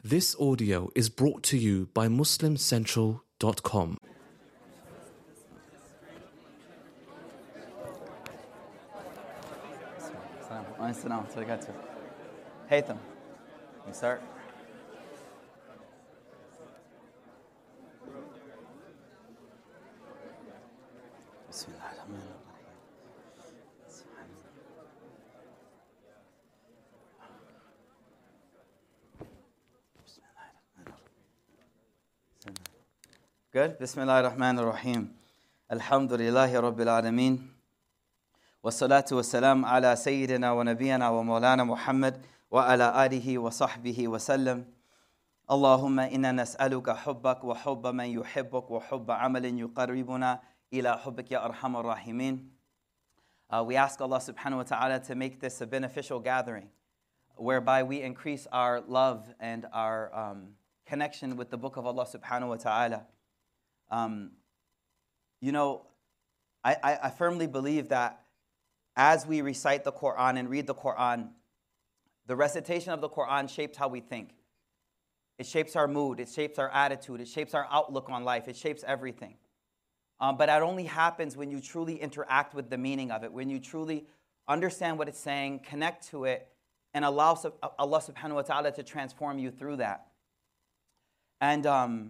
This audio is brought to you by MuslimCentral.com. Haytham, you start. Good? Bismillah ar-Rahman ar-Rahim. Alhamdulillahi Rabbil Alameen. Wassalatu wassalam ala Sayyidina wa Nabiyana wa Maulana Muhammad wa ala alihi wa sahbihi wa sallam. Allahumma inna nas'aluka hubbak wa hubba man yuhibbuk wa hubba amalin yuqarribuna ila hubbik ya arhamar rahimin. We ask Allah subhanahu wa ta'ala to make this a beneficial gathering whereby we increase our love and our connection with the book of Allah subhanahu wa ta'ala. I firmly believe that as we recite the Quran and read the Quran, the recitation of the Quran shapes how we think. It shapes our mood, it shapes our attitude, it shapes our outlook on life, it shapes everything. But that only happens when you truly interact with the meaning of it, when you truly understand what it's saying, connect to it, and allow Allah subhanahu wa ta'ala to transform you through that. And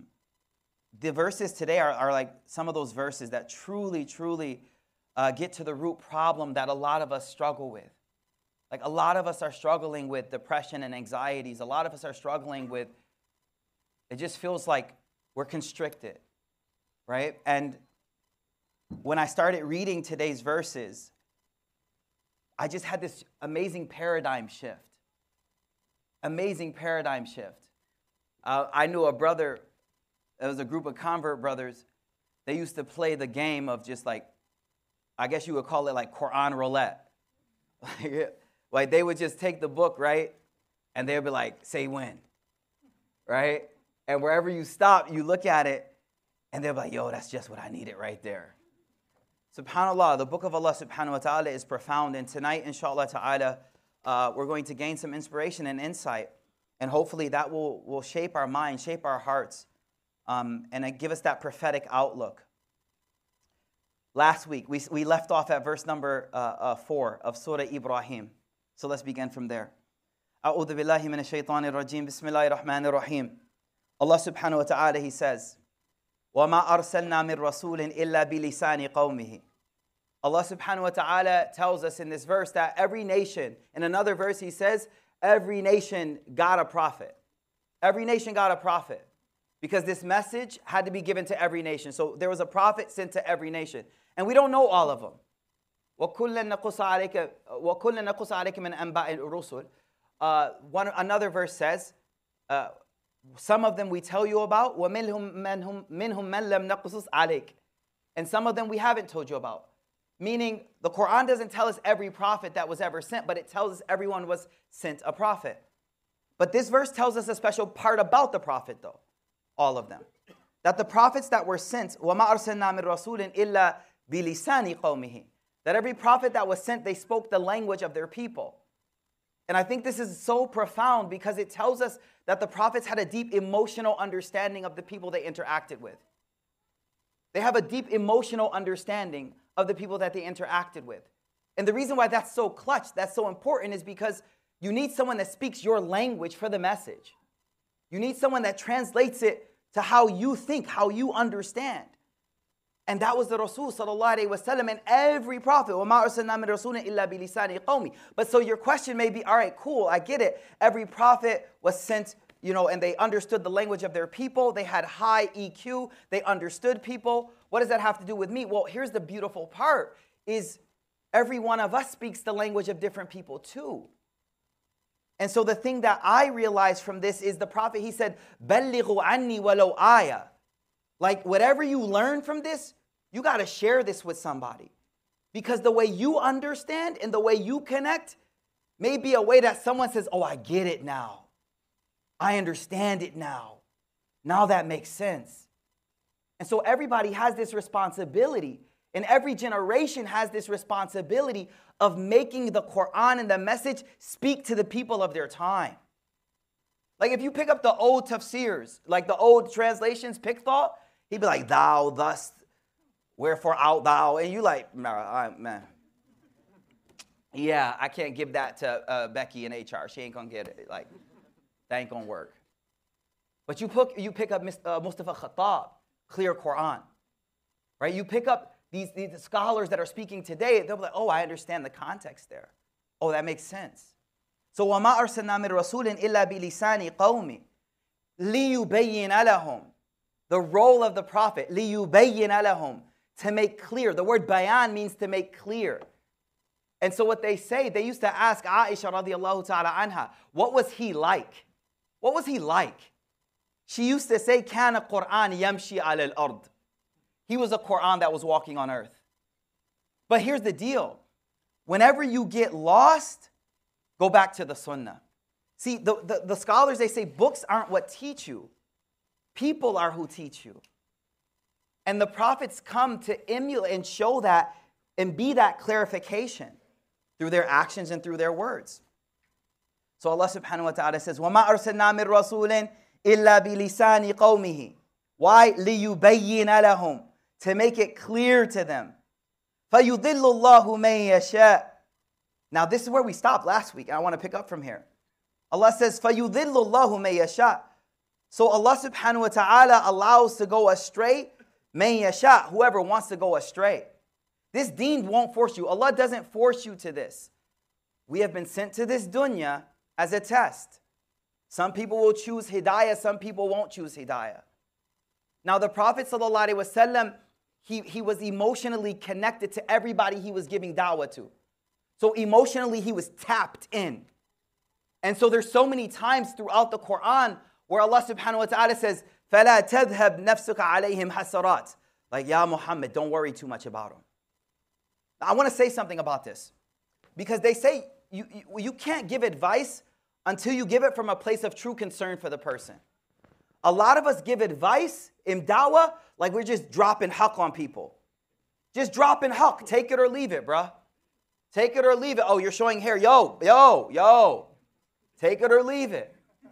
the verses today are like some of those verses that truly get to the root problem that a lot of us struggle with. Like a lot of us are struggling with depression and anxieties. A lot of us are struggling with, it just feels like we're constricted, right? And when I started reading today's verses, I just had this amazing paradigm shift. Amazing paradigm shift. I knew a brother, it was a group of convert brothers. They used to play the game of just like, I guess you would call it like Quran roulette. Like they would just take the book, right? And they would be like, say when, right? And wherever you stop, you look at it, and they'll be like, yo, that's just what I needed right there. SubhanAllah, the book of Allah subhanahu wa ta'ala is profound. And tonight, inshallah ta'ala, we're going to gain some inspiration and insight. And hopefully that will shape our minds, shape our hearts, and give us that prophetic outlook. Last week, we left off at verse number 4 of Surah Ibrahim. So let's begin from there. A'udhu billahi minash shaitanir rajim. Bismillahir rahmanir rahim. Allah subhanahu wa ta'ala, He says, وَمَا أَرْسَلْنَا مِن رَسُولٍ إِلَّا بِلِسَانِ قَوْمِهِ. Allah subhanahu wa ta'ala tells us in this verse that every nation, in another verse He says, every nation got a prophet. Every nation got a prophet. Because this message had to be given to every nation. So there was a prophet sent to every nation. And we don't know all of them. وَكُلًّا نَقُصَ عَلَيْكَ مِنْ أَنْبَاءِ الرُّسُلِ. Another verse says, some of them we tell you about, وَمِنْهُمْ مَنْ لَمْ نَقْصُصْ عَلَيْكَ. And some of them we haven't told you about. Meaning, the Quran doesn't tell us every prophet that was ever sent, but it tells us everyone was sent a prophet. But this verse tells us a special part about the prophet, though. All of them. That the prophets that were sent, وَمَا أَرْسَلْنَا مِن رَسُولٍ إِلَّا بِلِسَانِ قَوْمِهِ. That every prophet that was sent, they spoke the language of their people. And I think this is so profound because it tells us that the prophets had a deep emotional understanding of the people they interacted with. They have a deep emotional understanding of the people that they interacted with. And the reason why that's so clutch, that's so important, is because you need someone that speaks your language for the message. You need someone that translates it to how you think, how you understand. And that was the Rasul sallallahu alayhi wa sallam and every prophet. وَمَا أَرْسَلْنَا مِن رَسُولٍ إِلَّا بِلِسَانِ قَوْمِ. But so your question may be, all right, cool, I get it. Every prophet was sent, and they understood the language of their people. They had high EQ. They understood people. What does that have to do with me? Well, here's the beautiful part, is every one of us speaks the language of different people too. And so the thing that I realized from this is the prophet, he said, بَلِّغُوا عَنِّي وَلَوْ آيَةً. Like whatever you learn from this, you got to share this with somebody. Because the way you understand and the way you connect may be a way that someone says, oh, I get it now. I understand it now. Now that makes sense. And so everybody has this responsibility, and every generation has this responsibility of making the Quran and the message speak to the people of their time. Like if you pick up the old tafsirs, like the old translations, Pickthall, he'd be like, thou, thus, wherefore out thou. And you like, man. Yeah, I can't give that to Becky in HR. She ain't going to get it. Like, that ain't going to work. But you pick up Mustafa Khattab, clear Quran. Right? You pick up these scholars that are speaking today, they'll be like, oh, I understand the context there. Oh, that makes sense. So, وَمَا أَرْسَلْنَا مِن رَسُولٍ إِلَّا بِلِسَانِ قَوْمِ لِيُبَيِّنَ لَهُم. The role of the Prophet, لِيُبَيِّنَ لَهُم, to make clear. The word bayan means to make clear. And so what they say, they used to ask Aisha radiallahu ta'ala anha, what was he like? What was he like? She used to say, كَانَ قُرْآنِ يَمْشِي عَلَى الْأَرْضِ. He was a Quran that was walking on earth. But here's the deal. Whenever you get lost, go back to the sunnah. See, the scholars, they say books aren't what teach you. People are who teach you. And the prophets come to emulate and show that and be that clarification through their actions and through their words. So Allah subhanahu wa ta'ala says, وَمَا أَرْسَلْنَا مِن رَسُولٍ إِلَّا بِلِسَانِ قَوْمِهِ. Why? لِيُبَيِّنَ لَهُمْ. To make it clear to them. فَيُضِلُّ اللَّهُ مَن يَشَاءُ. Now this is where we stopped last week, and I want to pick up from here. Allah says, فَيُضِلُّ اللَّهُ مَن يَشَاءُ. So Allah subhanahu wa ta'ala allows to go astray, مَن يَشَاءُ, whoever wants to go astray. This deen won't force you. Allah doesn't force you to this. We have been sent to this dunya as a test. Some people will choose hidayah, some people won't choose hidayah. Now the Prophet sallallahu alaihi wasallam, he was emotionally connected to everybody he was giving da'wah to. So emotionally he was tapped in. And so there's so many times throughout the Quran where Allah subhanahu wa ta'ala says, فَلَا تَذْهَبْ نَفْسُكَ عَلَيْهِمْ حَسَرَاتٍ. Like, Ya Muhammad, don't worry too much about them. Now, I want to say something about this. Because they say you can't give advice until you give it from a place of true concern for the person. A lot of us give advice in da'wah like we're just dropping haqq on people. Just dropping haqq. Take it or leave it, bruh. Take it or leave it. Oh, you're showing hair. Yo. Take it or leave it.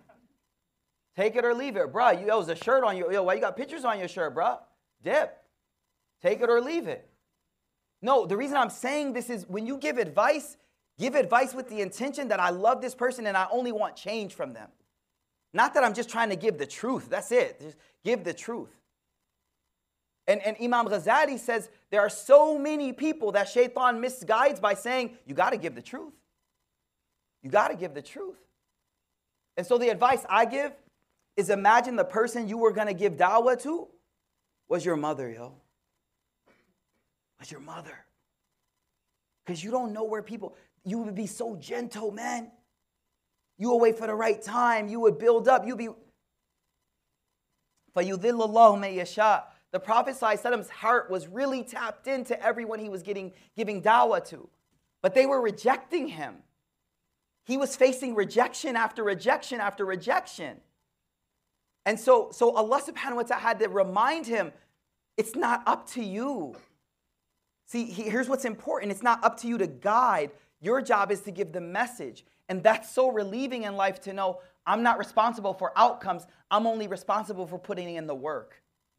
Take it or leave it, bruh. Yo, there's a shirt on you. Yo, why you got pictures on your shirt, bruh? Dip. Take it or leave it. No, the reason I'm saying this is when you give advice with the intention that I love this person and I only want change from them. Not that I'm just trying to give the truth. That's it. Just give the truth. And Imam Ghazali says there are so many people that shaitan misguides by saying, you got to give the truth. You got to give the truth. And so the advice I give is imagine the person you were going to give da'wah to was your mother, yo. Was your mother. Because you don't know where people, you would be so gentle, man. You would wait for the right time. You would build up. You'd be. فَيُذِلُّ اللَّهُ مَن يَشَاءُ. The Prophet ﷺ's heart was really tapped into everyone he was giving da'wah to. But they were rejecting him. He was facing rejection after rejection after rejection. And so Allah subhanahu wa ta'ala had to remind him, it's not up to you. See, here's what's important. It's not up to you to guide. Your job is to give the message. And that's so relieving in life to know I'm not responsible for outcomes. I'm only responsible for putting in the work.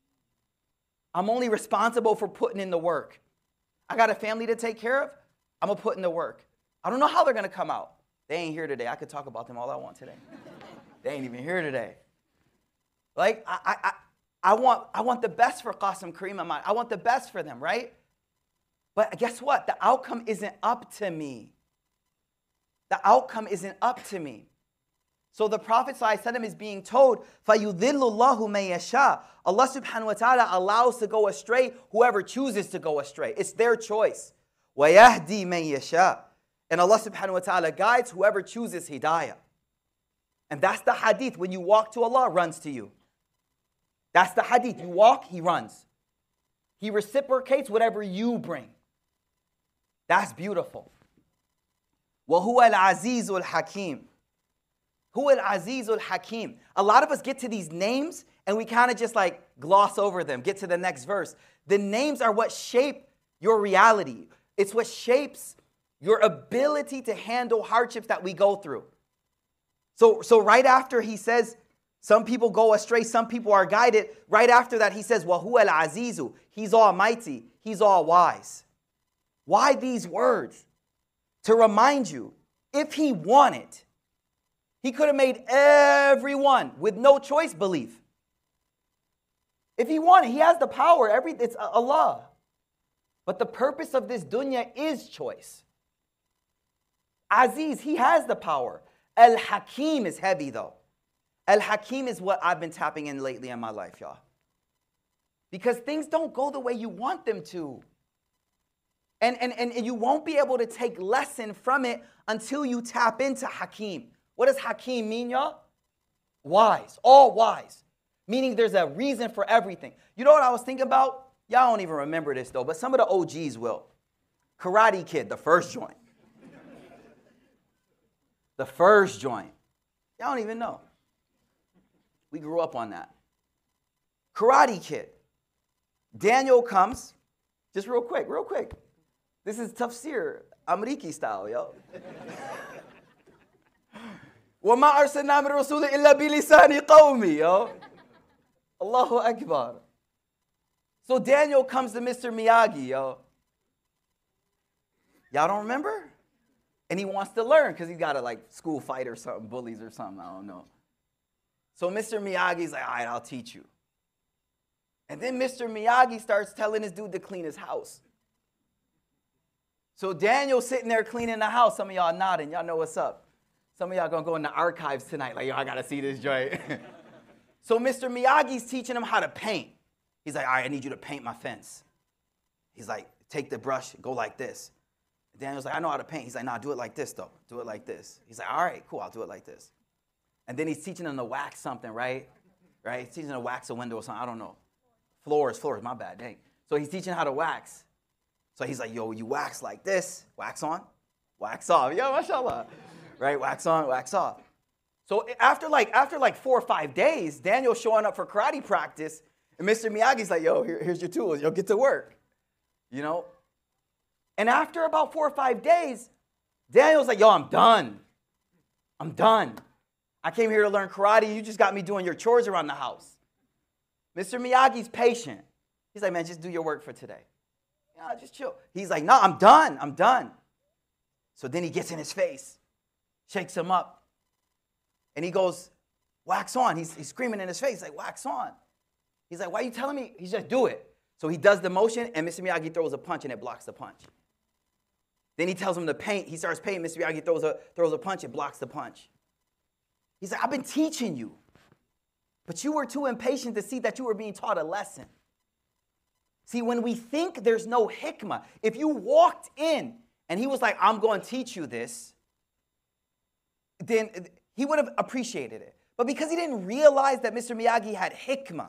I'm only responsible for putting in the work. I got a family to take care of. I'm going to put in the work. I don't know how they're going to come out. They ain't here today. I could talk about them all I want today. They ain't even here today. Like, I want the best for Qasim, Kareem, Ahmad. I want the best for them, right? But guess what? The outcome isn't up to me. The outcome isn't up to me. So the Prophet ﷺ is being told, فَيُذِلُّ اللَّهُ مَن يَشَاءُ. Allah subhanahu wa ta'ala allows to go astray whoever chooses to go astray. It's their choice. وَيَهْدِي مَن يَشَاءُ. And Allah subhanahu wa ta'ala guides whoever chooses hidayah. And that's the hadith. When you walk to Allah, runs to you. That's the hadith. You walk, He runs. He reciprocates whatever you bring. That's beautiful. وَهُوَ الْعَزِيزُ الْحَكِيمُ. Huwa al-Aziz al-Hakim. A lot of us get to these names and we kind of just like gloss over them, get to the next verse. The names are what shape your reality. It's what shapes your ability to handle hardships that we go through. So right after he says, some people go astray, some people are guided. Right after that, he says, وَهُوَ الْعَزِيزُ. He's almighty. He's all wise. Why these words? To remind you, if he wanted, he could have made everyone with no choice believe. If he wanted, he has the power. It's Allah. But the purpose of this dunya is choice. Aziz, he has the power. Al-Hakim is heavy though. Al-Hakim is what I've been tapping in lately in my life, y'all. Because things don't go the way you want them to. And you won't be able to take lesson from it until you tap into Hakim. What does Hakim mean, y'all? Wise, all wise. Meaning there's a reason for everything. You know what I was thinking about? Y'all don't even remember this though, but some of the OGs will. Karate Kid, the first joint. The first joint. Y'all don't even know. We grew up on that. Karate Kid. Daniel comes, just real quick. This is Tafsir, Amriki style, yo. وَمَا أَرْسَلْنَا مِن رَسُولٍ إِلَّا بِلِسَانِ قَوْمِي, yo. Allahu Akbar. So Daniel comes to Mr. Miyagi, yo. Y'all don't remember? And he wants to learn because he's got a school fight or something, bullies or something, I don't know. So Mr. Miyagi's like, all right, I'll teach you. And then Mr. Miyagi starts telling this dude to clean his house. So Daniel's sitting there cleaning the house. Some of y'all nodding. Y'all know what's up. Some of y'all going to go in the archives tonight. Like, yo, I got to see this joint. So Mr. Miyagi's teaching him how to paint. He's like, all right, I need you to paint my fence. He's like, take the brush, go like this. Daniel's like, I know how to paint. He's like, nah, do it like this, though. Do it like this. He's like, all right, cool, I'll do it like this. And then he's teaching him to wax something, right? He's teaching him to wax a window or something. I don't know. Floors, my bad, dang. So he's teaching how to wax. So he's like, yo, you wax like this. Wax on, wax off. Yo, mashallah. Right, wax on, wax off. So after 4 or 5 days, Daniel's showing up for karate practice, and Mr. Miyagi's like, yo, here's your tools. Yo, get to work. You know? And after about 4 or 5 days, Daniel's like, yo, I'm done. I came here to learn karate. You just got me doing your chores around the house. Mr. Miyagi's patient. He's like, man, just do your work for today. Yeah, just chill. He's like, no, I'm done. So then he gets in his face, shakes him up, and he goes, wax on. He's screaming in his face, like, wax on. He's like, why are you telling me? He's like, do it. So he does the motion, and Mr. Miyagi throws a punch, and it blocks the punch. Then he tells him to paint. He starts painting. Mr. Miyagi throws a punch, it blocks the punch. He's like, I've been teaching you, but you were too impatient to see that you were being taught a lesson. See, when we think there's no hikmah, if you walked in and he was like, I'm going to teach you this, then he would have appreciated it. But because he didn't realize that Mr. Miyagi had hikmah,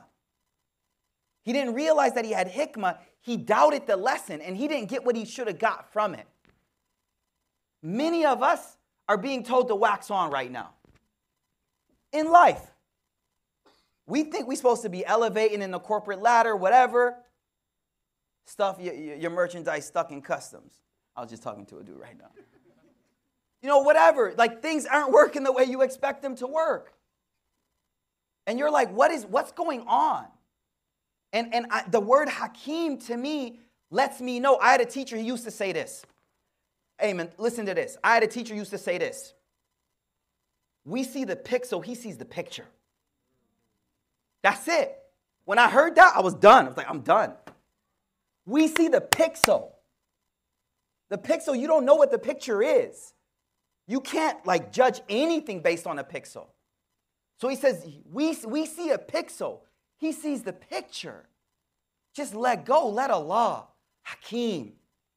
he doubted the lesson and he didn't get what he should have got from it. Many of us are being told to wax on right now. In life, we think we're supposed to be elevating in the corporate ladder, whatever. Stuff, your merchandise stuck in customs. I was just talking to a dude right now. You know, whatever. Like, things aren't working the way you expect them to work. And you're like, what's going on? And the word Hakim to me lets me know. I had a teacher who used to say this. Hey, man, listen to this. I had a teacher who used to say this. We see the pixel, he sees the picture. That's it. When I heard that, I was done. I was like, I'm done. We see the pixel. The pixel, you don't know what the picture is. You can't judge anything based on a pixel. So he says, we see a pixel. He sees the picture. Just let go. Let Allah. Hakim.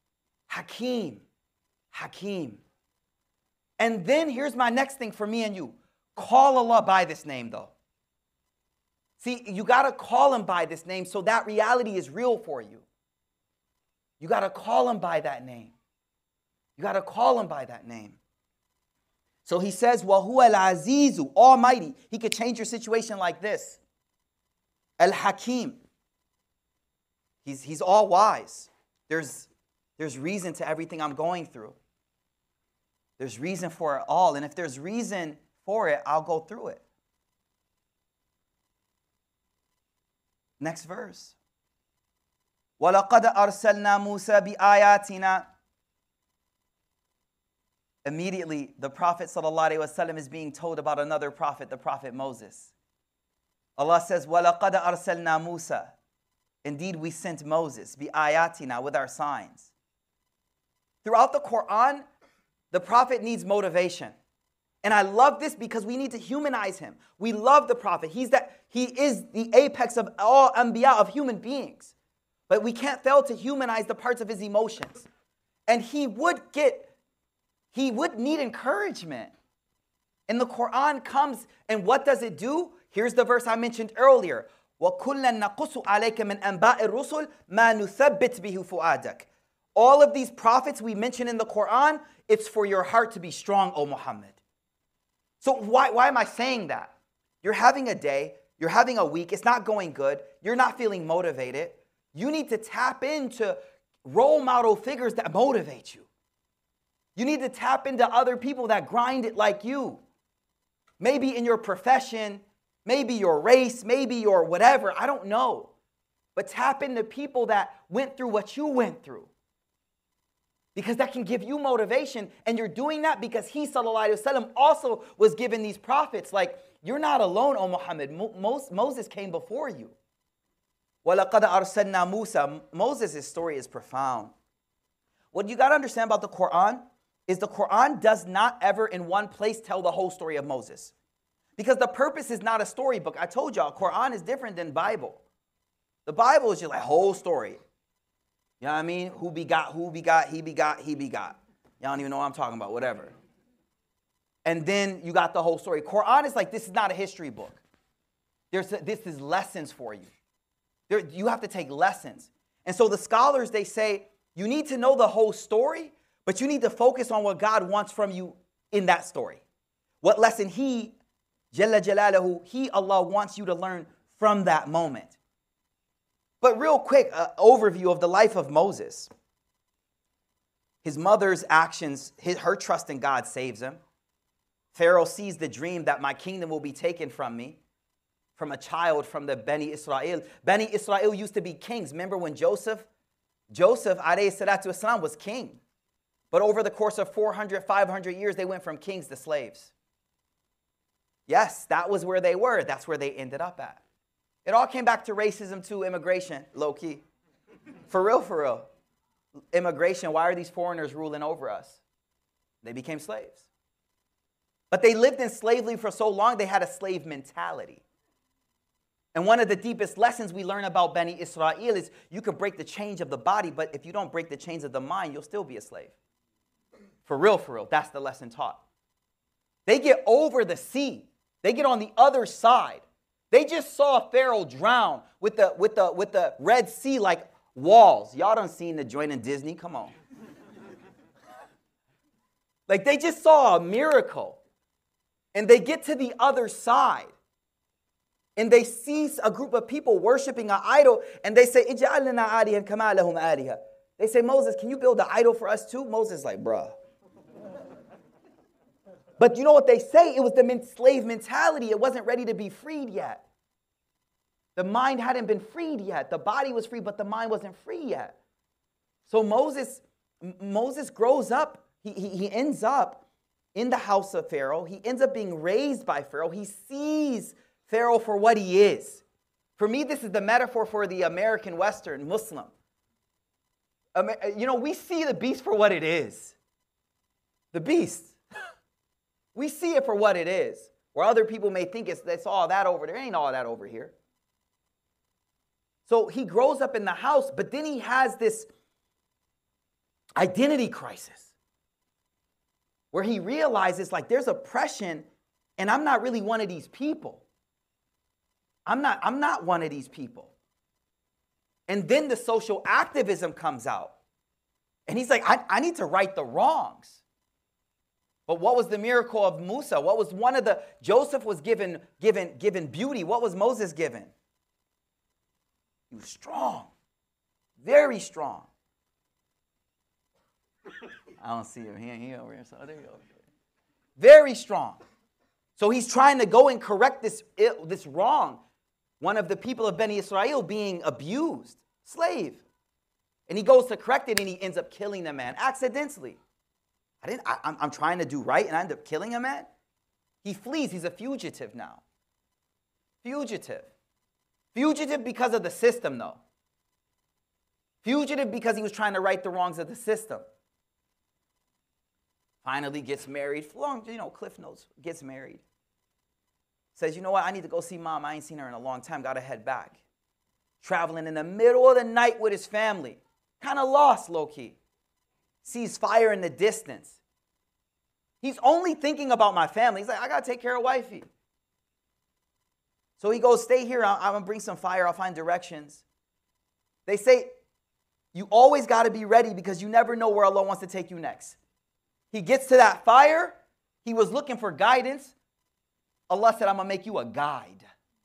And then here's my next thing for me and you. Call Allah by this name, though. See, you got to call him by this name so that reality is real for you. You got to call him by that name. So he says, وَهُوَ الْعَزِيزُ, Almighty. He could change your situation like this. Al-Hakim. He's all wise. There's reason to everything I'm going through. There's reason for it all. And if there's reason for it, I'll go through it. Next verse. وَلَقَدْ أَرْسَلْنَا مُوسَى بِآيَاتِنَا. Immediately, the Prophet ﷺ is being told about another prophet, the Prophet Moses. Allah says, وَلَقَدْ أَرْسَلْنَا مُوسَى. Indeed, we sent Moses, بِآيَاتِنَا, with our signs. Throughout the Quran, the Prophet needs motivation. And I love this because we need to humanize him. We love the Prophet. He is the apex of all Anbiya, of human beings. But we can't fail to humanize the parts of his emotions. And he would need encouragement. And the Quran comes, and what does it do? Here's the verse I mentioned earlier. وَكُلًّا نَقُصُ عَلَيْكَ مِنْ أَنْبَاءِ الرُّسُلِ مَا نُثَبِّتْ بِهِ فُؤَادَكَ. All of these prophets we mention in the Quran, it's for your heart to be strong, O Muhammad. So why am I saying that? You're having a day, you're having a week, it's not going good, you're not feeling motivated. You need to tap into role model figures that motivate you. You need to tap into other people that grind it like you. Maybe in your profession, maybe your race, maybe your whatever, I don't know. But tap into people that went through what you went through. Because that can give you motivation. And you're doing that because he, sallallahu alaihi wasallam, also was given these prophets. Like, you're not alone, O Muhammad. Moses came before you. وَلَقَدْ أَرْسَلْنَا مُوسَى. Moses' story is profound. What you got to understand about the Quran is the Quran does not ever in one place tell the whole story of Moses. Because the purpose is not a storybook. I told y'all, Quran is different than Bible. The Bible is just like whole story. You know what I mean? Who begot, he begot. Y'all don't even know what I'm talking about, whatever. And then you got the whole story. Quran is like, this is not a history book. This is lessons for you. You have to take lessons. And so the scholars, they say, you need to know the whole story, but you need to focus on what God wants from you in that story. What lesson He, Jalla Jalaluhu, Allah wants you to learn from that moment. But real quick, overview of the life of Moses. His mother's actions, her trust in God saves him. Pharaoh sees the dream that my kingdom will be taken from me, from a child from the Bani Israel. Bani Israel used to be kings. Remember when Joseph alayhi salatu wasalam, was king. But over the course of 400, 500 years, they went from kings to slaves. Yes, that was where they were. That's where they ended up at. It all came back to racism, to immigration, low-key. For real. Immigration, why are these foreigners ruling over us? They became slaves. But they lived in slavery for so long, they had a slave mentality. And one of the deepest lessons we learn about Bani Israel is you can break the chains of the body, but if you don't break the chains of the mind, you'll still be a slave. For real, that's the lesson taught. They get over the sea. They get on the other side. They just saw Pharaoh drown with the Red Sea like walls. Y'all done seen the joint in Disney? Come on. Like they just saw a miracle. And they get to the other side. And they see a group of people worshiping an idol. And they say, Ij'al lana alihan kama lahum aliha. They say, Moses, can you build an idol for us too? Moses is like, bruh. But you know what they say? It was the slave mentality. It wasn't ready to be freed yet. The mind hadn't been freed yet. The body was free, but the mind wasn't free yet. So Moses grows up. He ends up in the house of Pharaoh. He ends up being raised by Pharaoh. He sees Pharaoh for what he is. For me, this is the metaphor for the American Western Muslim. We see the beast for what it is. The beast. We see it for what it is. Where other people may think it's all that over there. It ain't all that over here. So he grows up in the house, but then he has this identity crisis. Where he realizes like there's oppression and I'm not really one of these people. I'm not one of these people. And then the social activism comes out. And he's like, I need to right the wrongs. But what was the miracle of Musa? What was one of the, Joseph was given beauty. What was Moses given? He was strong. Very strong. I don't see him. He over here. So there you go. Very strong. So he's trying to go and correct this wrong. One of the people of Beni Israel being abused, slave. And he goes to correct it and he ends up killing the man accidentally. I'm trying to do right and I end up killing a man. He flees. He's a fugitive now. Fugitive. Fugitive because of the system, though. Fugitive because he was trying to right the wrongs of the system. Finally gets married. Long, Cliff Notes. Gets married. Says, you know what? I need to go see mom. I ain't seen her in a long time. Got to head back. Traveling in the middle of the night with his family. Kind of lost, low-key. Sees fire in the distance. He's only thinking about my family. He's like, I got to take care of wifey. So he goes, stay here. I'm going to bring some fire. I'll find directions. They say, you always got to be ready because you never know where Allah wants to take you next. He gets to that fire. He was looking for guidance. Allah said, I'm going to make you a guide.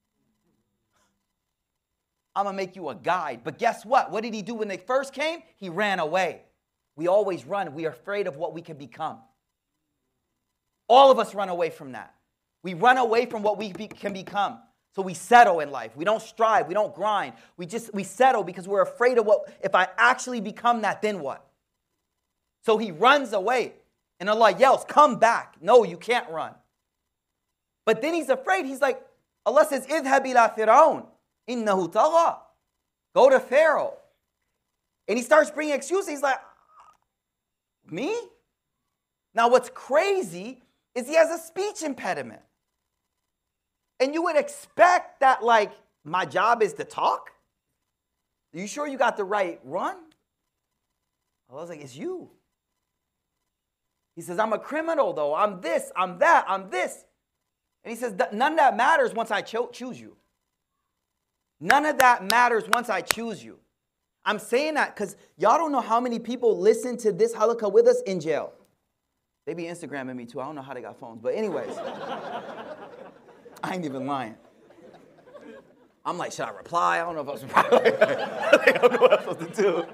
I'm going to make you a guide. But guess what? What did he do when they first came? He ran away. We always run. We are afraid of what we can become. All of us run away from that. We run away from what we can become. So we settle in life. We don't strive. We don't grind. We settle because we're afraid of what, if I actually become that, then what? So he runs away. And Allah yells, come back. No, you can't run. But then he's afraid. He's like, Allah says, idhab ila Fir'aun, innahu tagha. Go to Pharaoh. And he starts bringing excuses. He's like, me? Now what's crazy is he has a speech impediment. And you would expect that, like, my job is to talk? Are you sure you got the right run? I was like, it's you. He says, I'm a criminal, though. I'm this, I'm that, I'm this. And he says, none of that matters once I choose you. None of that matters once I choose you. I'm saying that because y'all don't know how many people listen to this halakha with us in jail. They be Instagramming me, too. I don't know how they got phones. But anyways. I ain't even lying. I'm like, should I reply? I don't know if I was replying. I don't know what I'm supposed to do.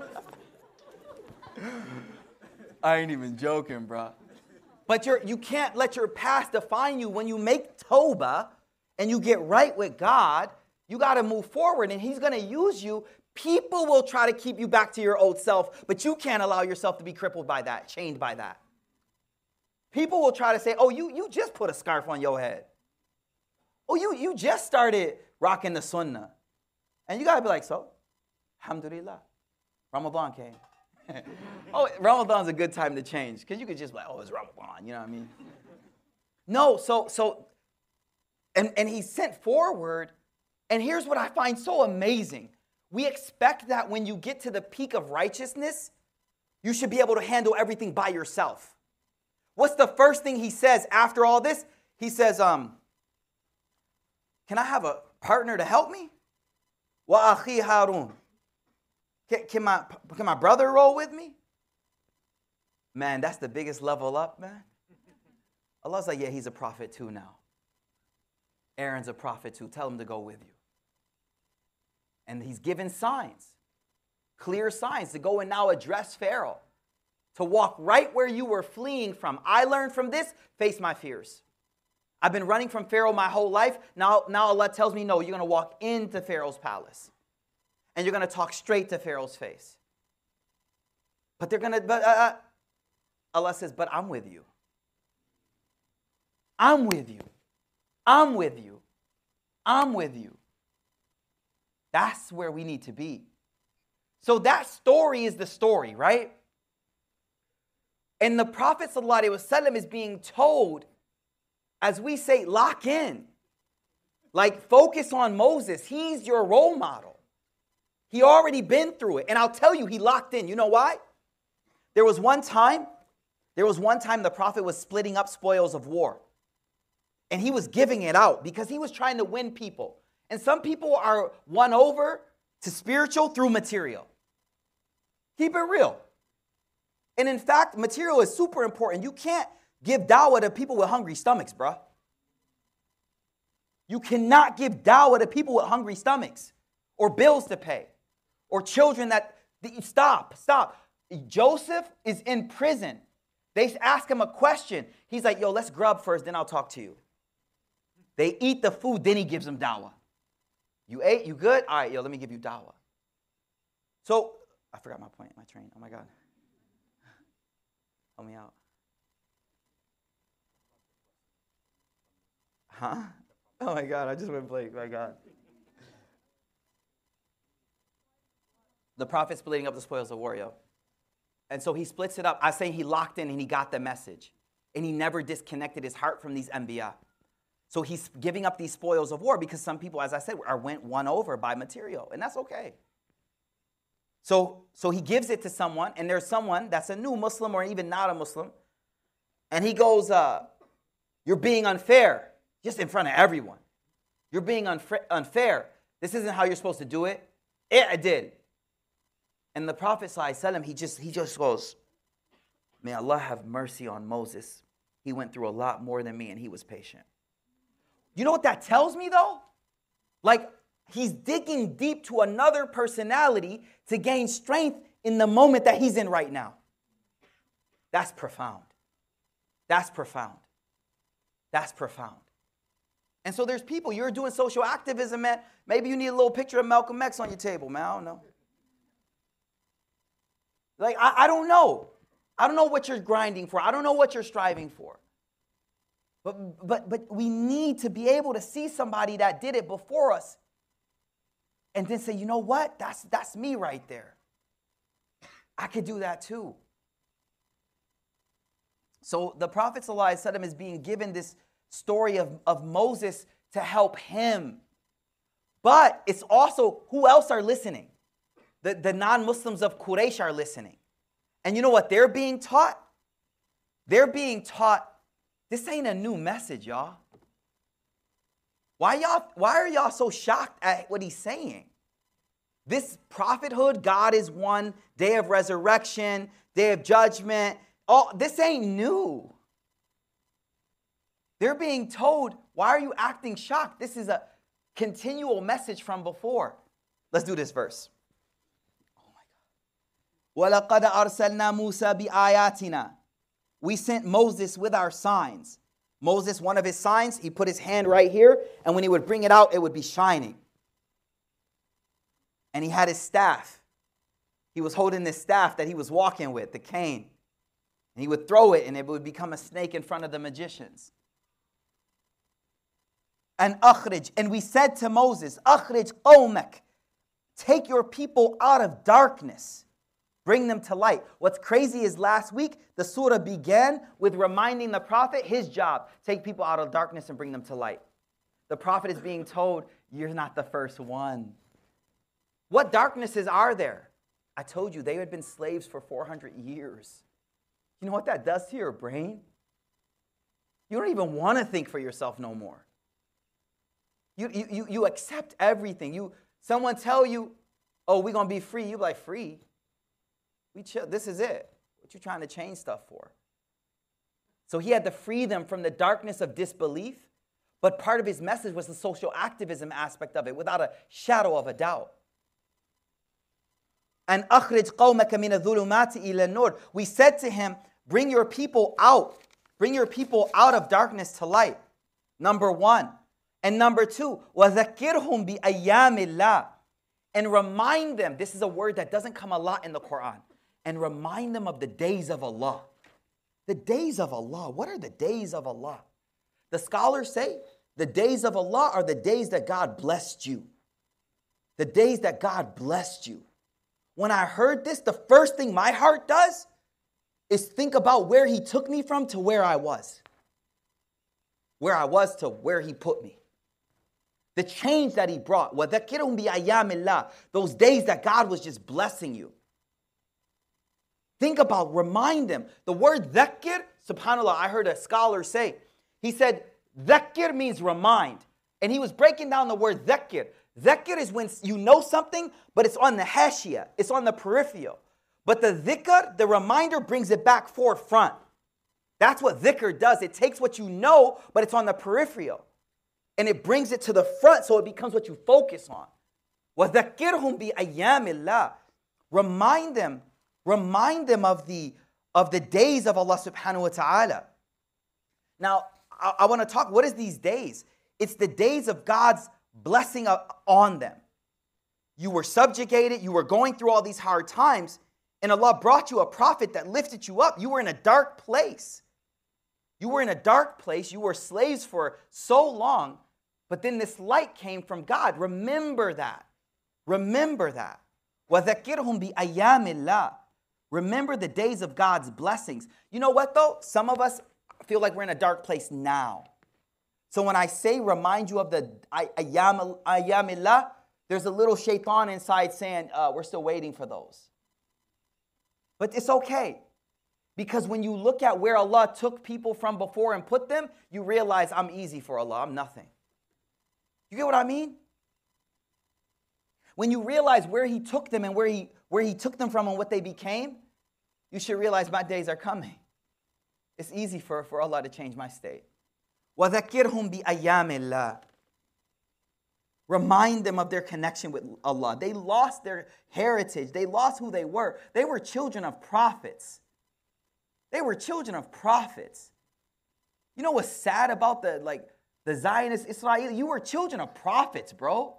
I ain't even joking, bro. But you can't let your past define you. When you make tawbah and you get right with God, you got to move forward, and he's going to use you. People will try to keep you back to your old self, but you can't allow yourself to be crippled by that, chained by that. People will try to say, oh, you just put a scarf on your head. Oh, you just started rocking the sunnah. And you got to be like, so, alhamdulillah, Ramadan came. Oh, Ramadan's a good time to change because you could just be like, oh, it's Ramadan, you know what I mean? No, and he's sent forward, and here's what I find so amazing. We expect that when you get to the peak of righteousness, you should be able to handle everything by yourself. What's the first thing he says after all this? He says, can I have a partner to help me? Wa akhi Harun. Can my brother roll with me? Man, that's the biggest level up, man. Allah's like, yeah, he's a prophet too now. Aaron's a prophet too. Tell him to go with you. And he's given signs, clear signs to go and now address Pharaoh, to walk right where you were fleeing from. I learned from this, face my fears. I've been running from Pharaoh my whole life. Now Allah tells me, no, you're going to walk into Pharaoh's palace. And you're going to talk straight to Pharaoh's face. But Allah says, but I'm with you. I'm with you. I'm with you. I'm with you. That's where we need to be. So that story is the story, right? And the Prophet ﷺ is being told, as we say, lock in. Like, focus on Moses. He's your role model. He already been through it. And I'll tell you, he locked in. You know why? There was one time the Prophet was splitting up spoils of war. And he was giving it out because he was trying to win people. And some people are won over to spiritual through material. Keep it real. And in fact, material is super important. You can't give dawah to people with hungry stomachs, bruh. You cannot give dawah to people with hungry stomachs or bills to pay or children that stop. Joseph is in prison. They ask him a question. He's like, yo, let's grub first, then I'll talk to you. They eat the food, then he gives them dawah. You ate, you good? All right, yo, let me give you dawah. So, I forgot my point, my train. Oh my God. Help me out. Huh? Oh my God, I just went blank. My God. The prophet splitting up the spoils of war, yo. And so he splits it up. I say he locked in and he got the message. And he never disconnected his heart from these anbiya. So he's giving up these spoils of war because some people, as I said, are won over by material. And that's okay. So he gives it to someone, and there's someone that's a new Muslim or even not a Muslim. And he goes, you're being unfair. Just in front of everyone. You're being unfair. This isn't how you're supposed to do it. Yeah, I did. And the Prophet ﷺ, he just goes, may Allah have mercy on Moses. He went through a lot more than me and he was patient. You know what that tells me though? Like he's digging deep to another personality to gain strength in the moment that he's in right now. That's profound. That's profound. That's profound. And so there's people, you're doing social activism, man. Maybe you need a little picture of Malcolm X on your table, man. I don't know. Like, I don't know. I don't know what you're grinding for. I don't know what you're striving for. But we need to be able to see somebody that did it before us and then say, you know what? That's me right there. I could do that too. So the Prophet ﷺ is being given this story of Moses to help him. But it's also, who else are listening? The non-Muslims of Quraysh are listening. And you know what they're being taught? They're being taught, this ain't a new message, y'all. Why are y'all so shocked at what he's saying? This prophethood, God is one, day of resurrection, day of judgment, this ain't new. They're being told, why are you acting shocked? This is a continual message from before. Let's do this verse. وَلَقَدْ أَرْسَلْنَا مُوسَى بِآيَاتِنَا. We sent Moses with our signs. Moses, one of his signs, he put his hand right here, and when he would bring it out, it would be shining. And he had his staff. He was holding this staff that he was walking with, the cane. And he would throw it, and it would become a snake in front of the magicians. And akhrij, and we said to Moses, akhrij qawmak, take your people out of darkness. Bring them to light. What's crazy is last week, the surah began with reminding the prophet his job. Take people out of darkness and bring them to light. The prophet is being told, you're not the first one. What darknesses are there? I told you, they had been slaves for 400 years. You know what that does to your brain? You don't even want to think for yourself no more. You accept everything. Someone tell you, oh, we're going to be free. You be like, free? We chill. This is it. What you trying to change stuff for? So he had to free them from the darkness of disbelief, but part of his message was the social activism aspect of it, without a shadow of a doubt. And akhrij qawmaka min adh-dhulumati ila an-nur. We said to him, bring your people out. Bring your people out of darkness to light. Number one. And number two, وَذَكِّرْهُمْ بِأَيَّامِ اللَّهِ. And remind them, this is a word that doesn't come a lot in the Quran. And remind them of the days of Allah. The days of Allah. What are the days of Allah? The scholars say the days of Allah are the days that God blessed you. The days that God blessed you. When I heard this, the first thing my heart does is think about where he took me from to where I was. Where I was to where he put me. The change that he brought. وَذَكِّرْهُمْ بِأَيَّامِ اللَّهِ. Those days that God was just blessing you. Think about, remind them. The word dhakir, subhanAllah, I heard a scholar say, he said, dhakir means remind. And he was breaking down the word dhakir. Dhakir is when you know something, but it's on the hashiyah. It's on the peripheral. But the dhikr, the reminder, brings it back forefront. That's what dhikr does. It takes what you know, but it's on the peripheral. And it brings it to the front so it becomes what you focus on. وَذَكِّرْهُمْ بِأَيَّامِ اللَّهِ. Remind them of the days of Allah subhanahu wa ta'ala. Now, I want to talk, what is these days? It's the days of God's blessing on them. You were subjugated. You were going through all these hard times. And Allah brought you a prophet that lifted you up. You were in a dark place. You were in a dark place. You were slaves for so long. But then this light came from God. Remember that. Remember that. وَذَكِّرْهُمْ بِأَيَّامِ اللَّهِ. Remember the days of God's blessings. You know what though? Some of us feel like we're in a dark place now. So when I say remind you of the ayyamillah, there's a little shaitan inside saying, we're still waiting for those. But it's okay. Because when you look at where Allah took people from before and put them, you realize I'm easy for Allah. I'm nothing. You get what I mean? When you realize where He took them and where he took them from and what they became, you should realize my days are coming. It's easy for Allah to change my state. وَذَكِّرْهُمْ بِأَيَّامِ اللَّهِ. Remind them of their connection with Allah. They lost their heritage. They lost who they were. They were children of prophets. They were children of prophets. You know what's sad about the Zionist Israel? You were children of prophets, bro.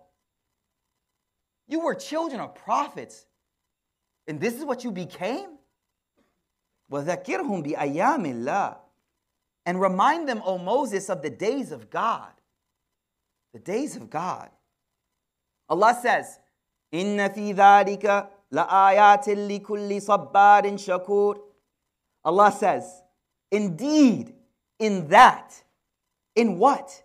You were children of prophets. And this is what you became? وَذَكِّرْهُمْ بِأَيَّامِ اللَّهِ. And remind them, O Moses, of the days of God. The days of God. Allah says, إِنَّ فِي ذَلِكَ لَآيَاتٍ لِكُلِّ صَبَّارٍ شَكُورٍ. Allah says, indeed, in that, in what?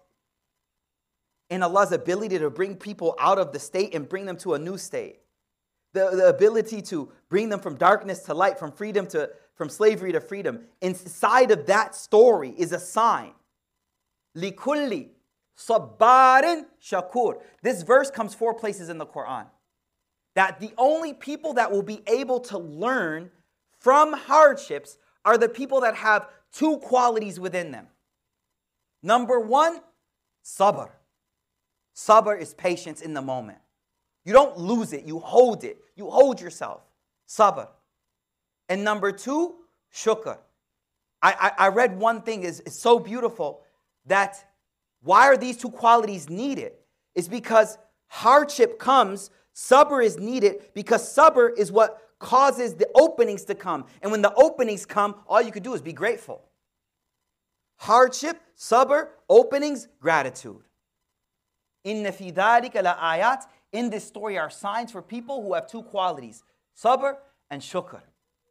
In Allah's ability to bring people out of the state and bring them to a new state. The ability to bring them from darkness to light, from slavery to freedom. Inside of that story is a sign. لِكُلِّ صَبَّارٍ شَكُورٍ. This verse comes 4 places in the Quran. That the only people that will be able to learn from hardships are the people that have 2 qualities within them. Number 1, sabr. Sabr is patience in the moment. You don't lose it, you hold it. You hold yourself. Sabr. And number 2, shukr. I read one thing is so beautiful that why are these 2 qualities needed? It's because hardship comes, sabr is needed because sabr is what causes the openings to come. And when the openings come, all you could do is be grateful. Hardship, sabr, openings, gratitude. Inna fi dhalika la ayat. In this story are signs for people who have 2 qualities, sabr and shukr.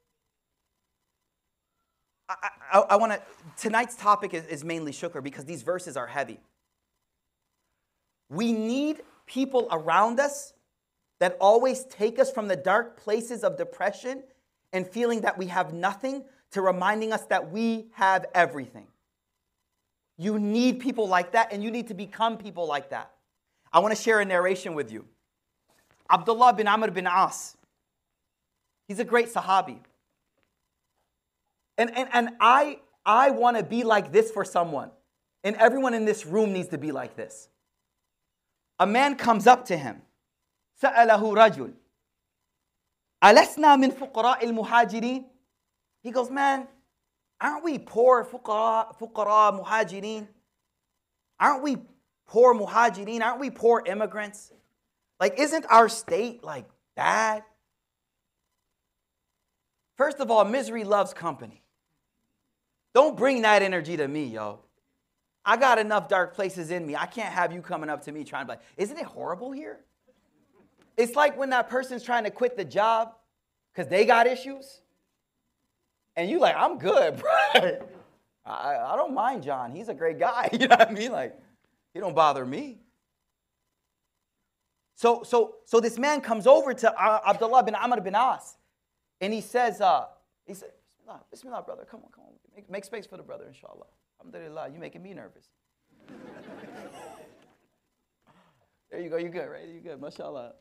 I want to, tonight's topic is mainly shukr because these verses are heavy. We need people around us that always take us from the dark places of depression and feeling that we have nothing to reminding us that we have everything. You need people like that, and you need to become people like that. I want to share a narration with you. Abdullah bin Amr bin As. He's a great Sahabi. And I want to be like this for someone. And everyone in this room needs to be like this. A man comes up to him. سأله رجل ألسنا من فقراء المهاجرين. He goes, man, aren't we poor فقراء muhajirin? Aren't we poor muhajirin? Aren't we poor immigrants? Like, isn't our state like bad? First of all, misery loves company. Don't bring that energy to me, yo. I got enough dark places in me. I can't have you coming up to me trying to be like, isn't it horrible here? It's like when that person's trying to quit the job because they got issues. And you like, I'm good, bro. I don't mind John. He's a great guy. You know what I mean? Like, he don't bother me. So this man comes over to Abdullah bin Amr bin As. And he says, Bismillah, brother. Come on. Make space for the brother, inshallah. Alhamdulillah, you're making me nervous. There you go. You're good, right? You're good. MashaAllah.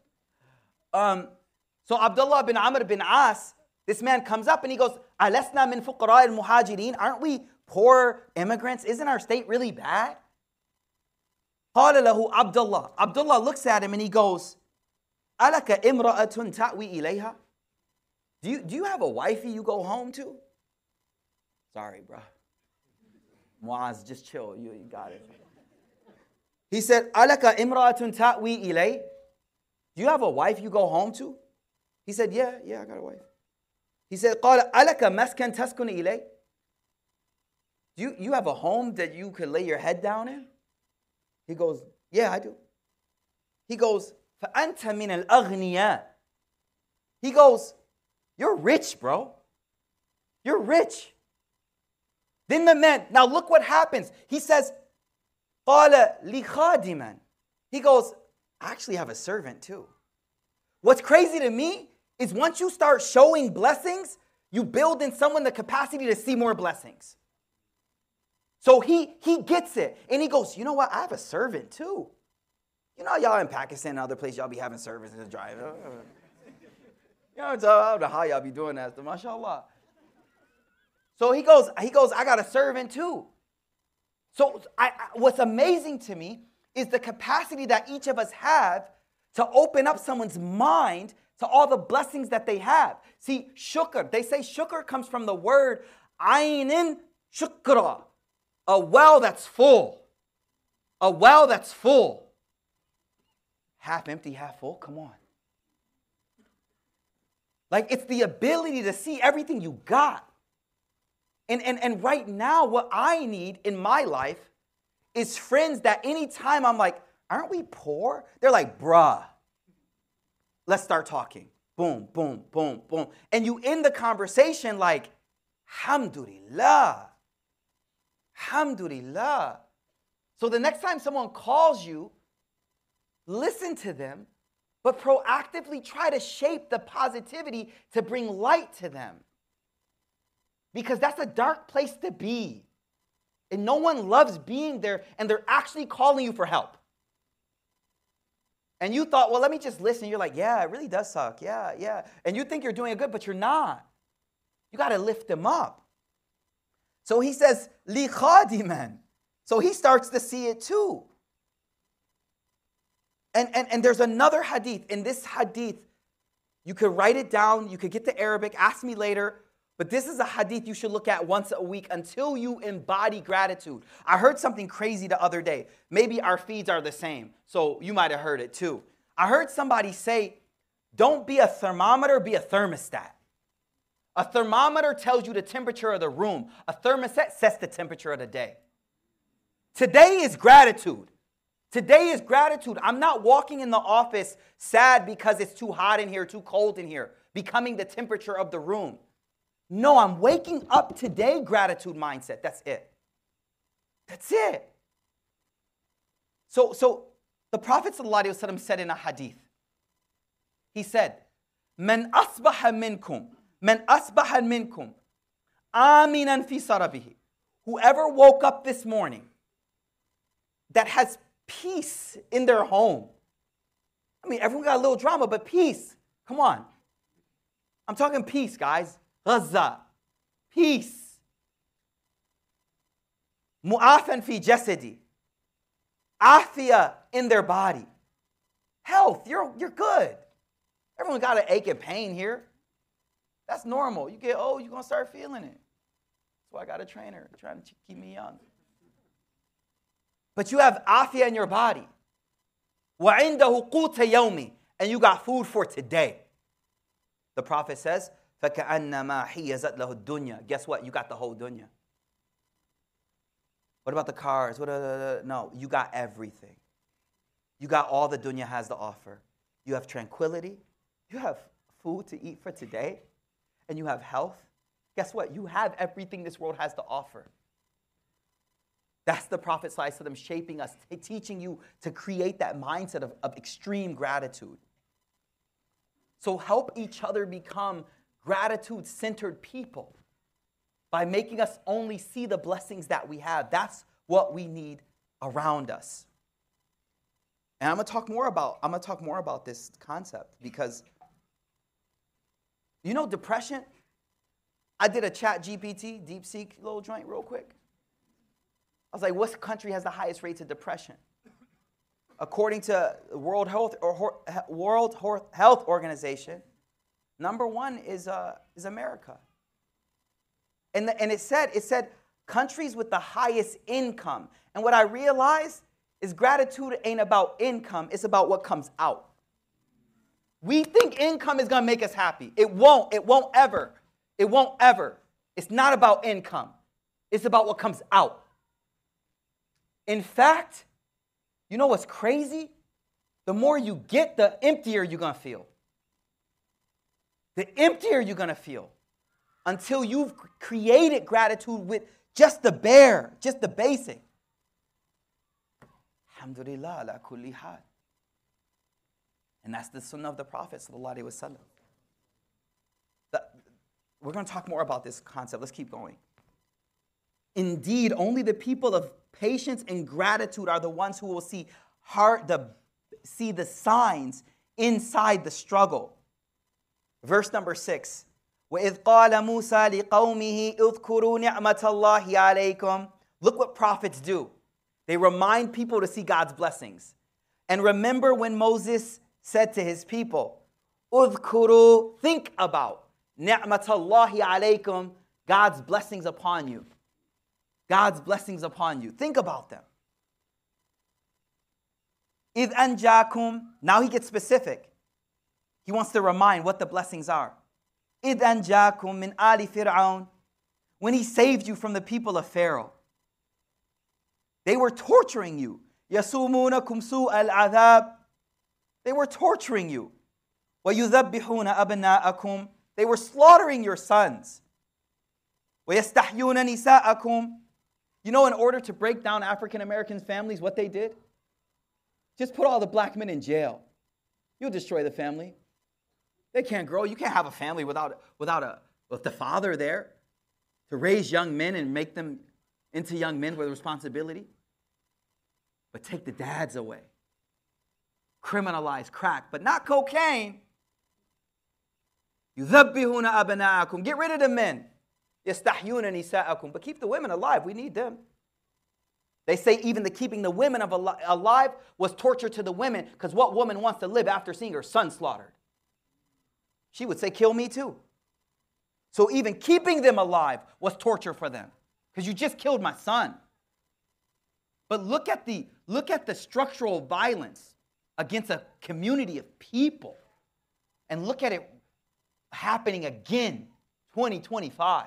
So Abdullah bin Amr bin As, this man comes up and he goes, Alasna min fuqara al-muhajirin. Aren't we poor immigrants? Isn't our state really bad? Qala lahu Abdullah. Abdullah looks at him and he goes, Alaka imra'atun ta'wi ilayha. Do you have a wifey you go home to? Sorry, bro. Muaz, just chill. You got it. He said, Alaka imra'atun ta'wi ilay. Do you have a wife you go home to? He said, yeah, I got a wife. He said, قال ألك مسكن تسكن إليه. You have a home that you could lay your head down in? He goes, yeah, I do. He goes, فأنت من الأغنياء. He goes, you're rich, bro. You're rich. Then the man, now look what happens. He says, قال لي خادما. He goes, I actually have a servant too. What's crazy to me is once you start showing blessings, you build in someone the capacity to see more blessings. So he gets it. And he goes, you know what? I have a servant too. You know, y'all in Pakistan and other places, y'all be having servants to drive. You know, I don't know how y'all be doing that. MashaAllah. So he goes, I got a servant too. So what's amazing to me is the capacity that each of us have to open up someone's mind to all the blessings that they have. See, shukr, they say shukr comes from the word aynin shukra, a well that's full. A well that's full. Half empty, half full, come on. Like it's the ability to see everything you got. And right now, what I need in my life is friends that anytime I'm like, aren't we poor? They're like, bruh, let's start talking. Boom, boom, boom, boom. And you end the conversation like, alhamdulillah. Alhamdulillah. So the next time someone calls you, listen to them, but proactively try to shape the positivity to bring light to them. Because that's a dark place to be. And no one loves being there, and they're actually calling you for help. And you thought, well, let me just listen. You're like, yeah, it really does suck. Yeah. And you think you're doing it good, but you're not. You got to lift them up. So he says, li khadiman. So he starts to see it too. And there's another hadith. In this hadith, you could write it down. You could get the Arabic. Ask me later. But this is a hadith you should look at once a week until you embody gratitude. I heard something crazy the other day. Maybe our feeds are the same, so you might have heard it too. I heard somebody say, don't be a thermometer, be a thermostat. A thermometer tells you the temperature of the room. A thermostat sets the temperature of the day. Today is gratitude. Today is gratitude. I'm not walking in the office sad because it's too hot in here, too cold in here, becoming the temperature of the room. No, I'm waking up today, gratitude mindset. That's it. That's it. So the Prophet ﷺ said in a hadith, he said, "Man asbaha minkum, aminan fi sarabihi." Whoever woke up this morning that has peace in their home. I mean, everyone got a little drama, but peace. Come on. I'm talking peace, guys. Ghaza, peace. Mu'afan fi jasadi, afia in their body. Health, you're good. Everyone got an ache and pain here. That's normal. You get old, you're going to start feeling it. That's why I got a trainer trying to keep me young. But you have afia in your body. وَعِنْدَهُ قُوتَ يَوْمِ, and you got food for today. The Prophet says, فَكَأَنَّمَا حِيَزَتْ لَهُ الدُّنْيَا. Guess what? You got the whole dunya. What about the cars? No, you got everything. You got all the dunya has to offer. You have tranquility. You have food to eat for today. And you have health. Guess what? You have everything this world has to offer. That's the Prophet ﷺ shaping us, teaching you to create that mindset of extreme gratitude. So help each other become gratitude-centered people by making us only see the blessings that we have. That's what we need around us. And I'm gonna talk more about this concept because you know depression. I did a ChatGPT, DeepSeek little joint real quick. I was like, what country has the highest rates of depression? According to the World Health Organization, number one is America. And it said countries with the highest income. And what I realized is gratitude ain't about income, it's about what comes out. We think income is going to make us happy. It won't. It won't ever. It won't ever. It's not about income. It's about what comes out. In fact, you know what's crazy? The more you get, the emptier you're going to feel. The emptier you're going to feel until you've created gratitude with just the bare, just the basic. Alhamdulillah ala kulli hal. And that's the sunnah of the Prophet sallallahu alaihi wasallam. We're going to talk more about this concept. Let's keep going. Indeed, only the people of patience and gratitude are the ones who will see the signs inside the struggle. Verse number 6. وَإِذْ قَالَ مُوسَى لِقَوْمِهِ اذْكُرُوا نِعْمَةَ اللَّهِ عَلَيْكُمْ. Look what prophets do. They remind people to see God's blessings. And remember when Moses said to his people, اذْكُرُوا, think about, نِعْمَةَ اللَّهِ عَلَيْكُمْ, God's blessings upon you. God's blessings upon you. Think about them. إِذْ أَنْجَاكُمْ. Now he gets specific. He wants to remind what the blessings are. إِذْ أَنْجَاكُمْ مِنْ آلِ فِرْعَوْنَ. When he saved you from the people of Pharaoh. They were torturing you. يَسُومُونَكُمْ سُوءَ الْعَذَابِ. They were torturing you. وَيُذَبِّحُونَ أَبْنَاءَكُمْ. They were slaughtering your sons. وَيَسْتَحْيُونَ نِسَاءَكُمْ. You know, in order to break down African American families, what they did? Just put all the black men in jail. You'll destroy the family. They can't grow. You can't have a family with the father there to raise young men and make them into young men with responsibility. But take the dads away. Criminalize crack, but not cocaine. يُذَبِّحُونَ أَبْنَاءَكُمْ. Get rid of the men. يَسْتَحْيُونَ نِسَاءَكُمْ. But keep the women alive. We need them. They say even the keeping the women alive was torture to the women, because what woman wants to live after seeing her son slaughtered? She would say, kill me too. So even keeping them alive was torture for them, because you just killed my son. But look at the structural violence against a community of people, and look at it happening again, 2025.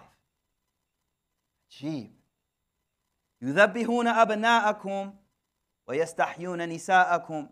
Gee. يُذَبِّحُونَ أَبْنَاءَكُمْ وَيَسْتَحْيُونَ نِسَاءَكُمْ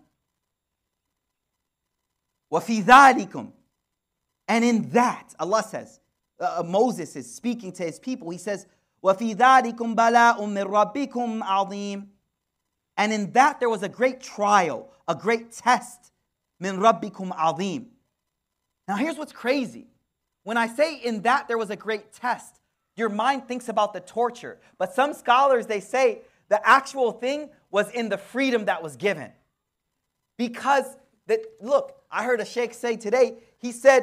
وَفِي ذَلِكُمْ. And in that, Allah says, Moses is speaking to his people. He says, وَفِي ذَلِكُمْ بَلَاءٌ مِّن رَبِّكُمْ عَظِيمٌ. And in that there was a great trial, a great test. مِّن رَبِّكُمْ عَظِيمٌ. Now here's what's crazy. When I say in that there was a great test, your mind thinks about the torture. But some scholars, they say the actual thing was in the freedom that was given. Because, look, I heard a sheikh say today, he said,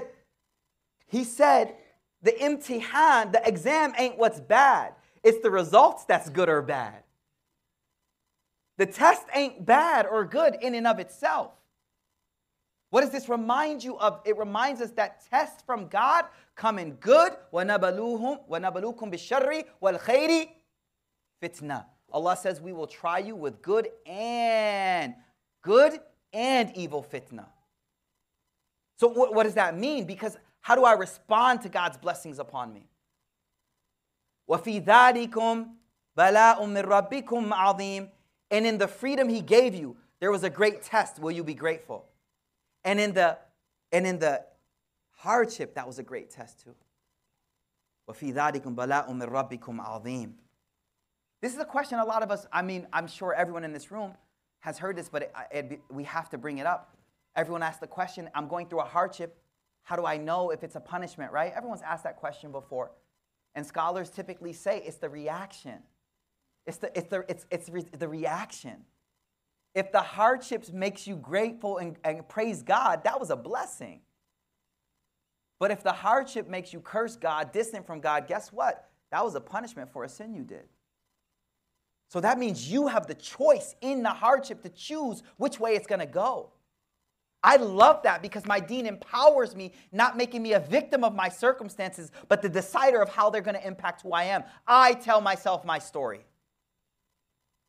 the imtihan, the exam ain't what's bad. It's the results that's good or bad. The test ain't bad or good in and of itself. What does this remind you of? It reminds us that tests from God come in good. وَنَبَلُوكُمْ بِالشَّرِّ وَالْخَيْرِ fitna. Allah says we will try you with good and evil fitna. So what does that mean? Because how do I respond to God's blessings upon me? وَفِي ذَلِكُمْ بَلَاءٌ مِّن رَبِّكُمْ عَظِيمٌ. And in the freedom He gave you, there was a great test. Will you be grateful? And in the hardship, that was a great test too. وَفِي ذَلِكُمْ بَلَاءٌ مِّن رَبِّكُمْ عَظِيمٌ. This is a question a lot of us, I'm sure everyone in this room has heard this, but we have to bring it up. Everyone asks the question, I'm going through a hardship. How do I know if it's a punishment, right? Everyone's asked that question before. And scholars typically say it's the reaction. It's the reaction. If the hardships makes you grateful and praise God, that was a blessing. But if the hardship makes you curse God, distant from God, guess what? That was a punishment for a sin you did. So that means you have the choice in the hardship to choose which way it's going to go. I love that because my deen empowers me, not making me a victim of my circumstances, but the decider of how they're going to impact who I am. I tell myself my story.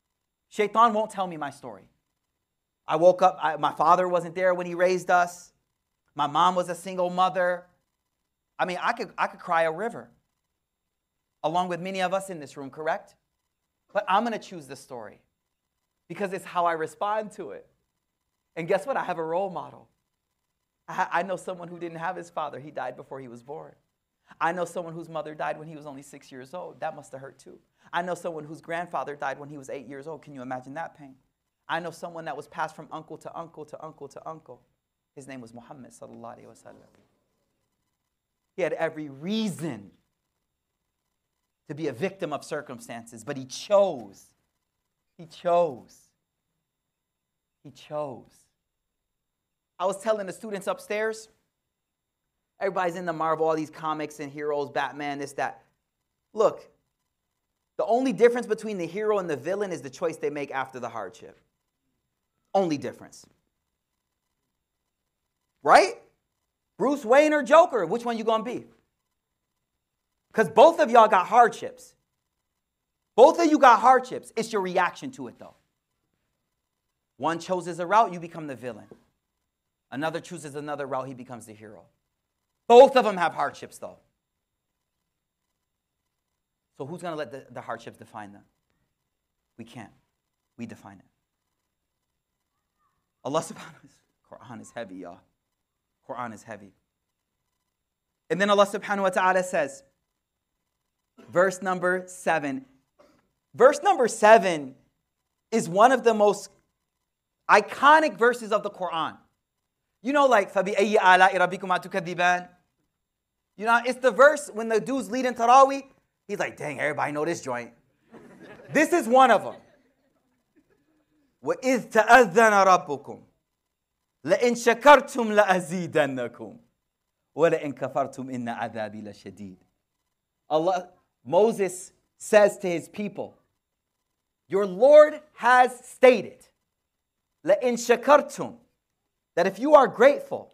Shaitan won't tell me my story. I woke up, my father wasn't there when he raised us. My mom was a single mother. I mean, I could cry a river, along with many of us in this room, correct? But I'm going to choose this story because it's how I respond to it. And guess what? I have a role model. I know someone who didn't have his father. He died before he was born. I know someone whose mother died when he was only 6 years old. That must have hurt too. I know someone whose grandfather died when he was 8 years old. Can you imagine that pain? I know someone that was passed from uncle to uncle to uncle to uncle. His name was Muhammad sallallahu alaihi wasallam. He had every reason to be a victim of circumstances, but he chose. He chose. He chose. I was telling the students upstairs, everybody's in the Marvel, all these comics and heroes, Batman, this, that. Look, the only difference between the hero and the villain is the choice they make after the hardship. Only difference. Right? Bruce Wayne or Joker, which one you gonna be? Because both of y'all got hardships. Both of you got hardships. It's your reaction to it, though. One chooses a route, you become the villain. Another chooses another route, he becomes the hero. Both of them have hardships, though. So who's going to let the hardships define them? We can't. We define it. Allah subhanahu wa ta'ala, Quran is heavy, y'all. Quran is heavy. And then Allah subhanahu wa ta'ala says, verse number 7. Verse number 7 is one of the most iconic verses of the Quran. You know, like, فَبِأَيِّ آلَاءِ رَبِّكُمَا تُكَذِّبَانِ? You know, it's the verse when the dude's leading Tarawih. He's like, dang, everybody know this joint. This is one of them. وَإِذْ تَأَذَّنَ رَبُّكُمْ لَإِن شَكَرْتُمْ لَأَزِيدَنَّكُمْ وَلَإِن كَفَرْتُمْ إِنَّ عَذَابِي لَشَدِيدٌ. Moses says to his people, your Lord has stated, لَإِن شَكَرْتُمْ, that if you are grateful,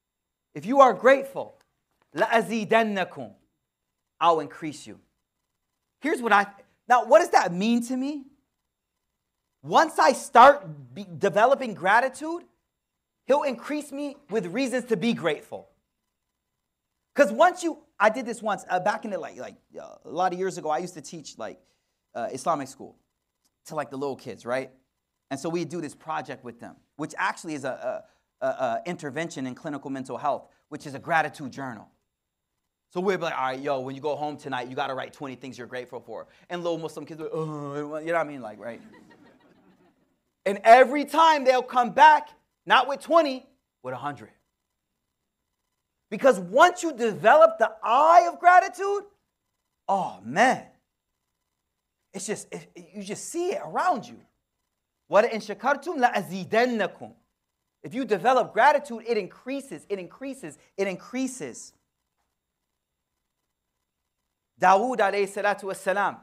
لَأَزِيدَنَّكُمْ, I'll increase you. Here's what now what does that mean to me? Once I start developing gratitude, He'll increase me with reasons to be grateful. Because I did this once, back in the, a lot of years ago, I used to teach Islamic school to the little kids, right? And so we'd do this project with them, which actually is a intervention in clinical mental health, which is a gratitude journal. So we'd be like, all right, yo, when you go home tonight, you got to write 20 things you're grateful for. And little Muslim kids, you know what I mean? Right? And every time they'll come back, not with 20, with 100. Because once you develop the eye of gratitude, oh man, it's just, you just see it around you. وَلَئِن شَكَرْتُمْ لَأَزِيدَنَّكُمْ. If you develop gratitude, it increases, it increases, it increases. Dawood alayhi salatu wassalam.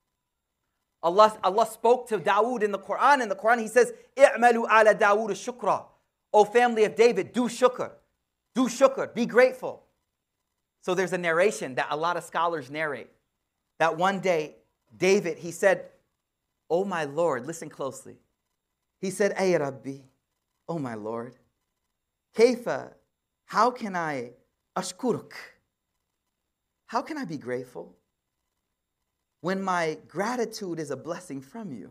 Allah spoke to Dawood in the Quran. In the Quran, He says, "I'malu ala Dawood shukra." O family of David, do shukr. Do shukr. Be grateful. So there's a narration that a lot of scholars narrate. That one day, David, he said, "Oh my Lord," listen closely. He said, "Ay Rabbi, oh my Lord, Kaifa, how can I ashkuruk? How can I be grateful when my gratitude is a blessing from you?"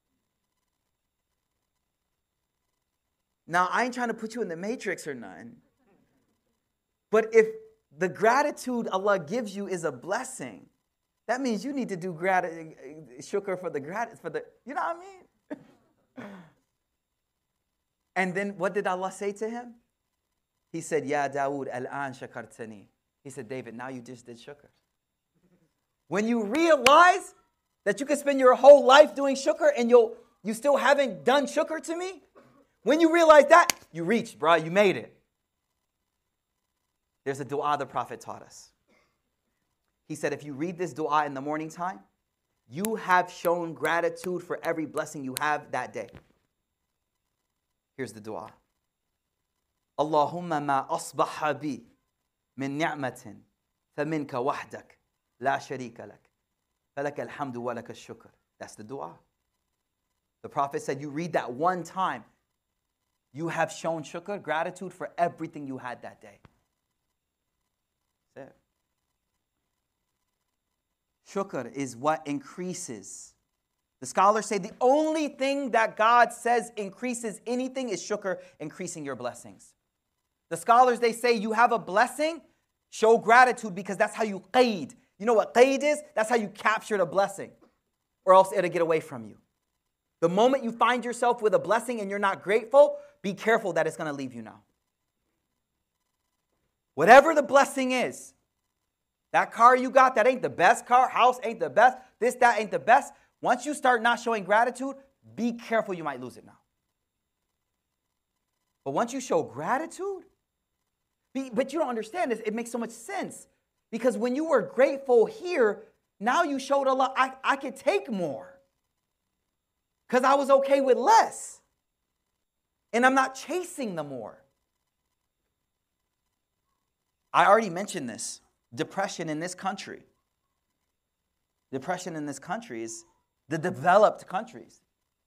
Now, I ain't trying to put you in the matrix or nothing, but if the gratitude Allah gives you is a blessing, that means you need to do shukr for the, you know what I mean? And then what did Allah say to him? He said, "Ya Dawood, al-an shakartani." He said, "David, now you just did shukr." When you realize that you can spend your whole life doing shukr and you still haven't done shukr to me, when you realize that, you reached, bro, you made it. There's a dua the Prophet taught us. He said, if you read this dua in the morning time, you have shown gratitude for every blessing you have that day. Here's the dua. Allahumma ma asbaha bi min ni'matin faminka wahdak la sharika lak falaka alhamdu wa laka shukr. That's the dua. The Prophet said, you read that one time, you have shown shukr, gratitude for everything you had that day. That's it. Shukr is what increases. The scholars say the only thing that God says increases anything is shukr, increasing your blessings. The scholars, they say you have a blessing, show gratitude because that's how you qaid. You know what qaid is? That's how you capture the blessing, or else it'll get away from you. The moment you find yourself with a blessing and you're not grateful, be careful that it's going to leave you now. Whatever the blessing is, that car you got, that ain't the best car, house ain't the best, this, that ain't the best. Once you start not showing gratitude, be careful, you might lose it now. But once you show gratitude, but you don't understand this, it makes so much sense. Because when you were grateful here, now you showed Allah, I could take more. Because I was okay with less. And I'm not chasing the more. I already mentioned this. Depression in this country. Depression in this country is the developed countries.